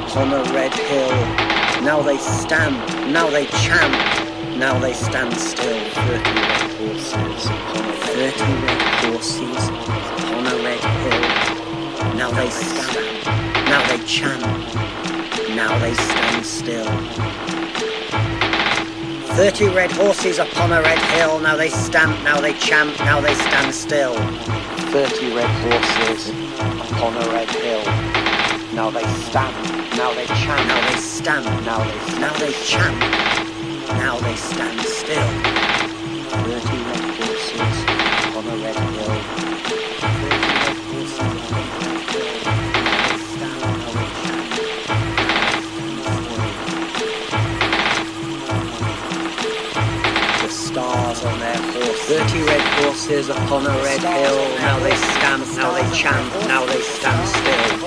upon a red hill. Now they stamp, now they champ, now they stand still. 30 red horses upon a 30 red horses upon a red hill. Now they stamp, now they champ, now they stand still. 30 red horses upon a red hill. Now they stamp, now they champ, now they stand still. 30 red horses upon a red hill. Now they stamp, now they champ, now they stamp, now they champ, now they stand still. 30 red horses upon a red hill. 30 red horses upon a red hill. Now they stamp, now they champ, now they stand still.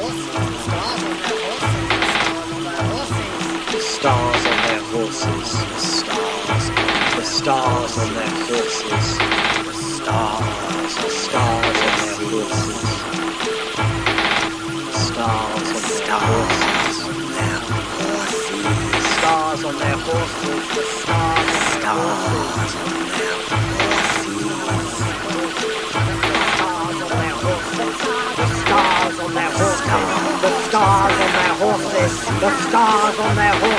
The stars on their horses, the stars on their horses, the stars on their horses, the stars on their horses, the stars on their horses, the stars on their horses. The stars on their horses, the stars on their horses, the stars on their horses.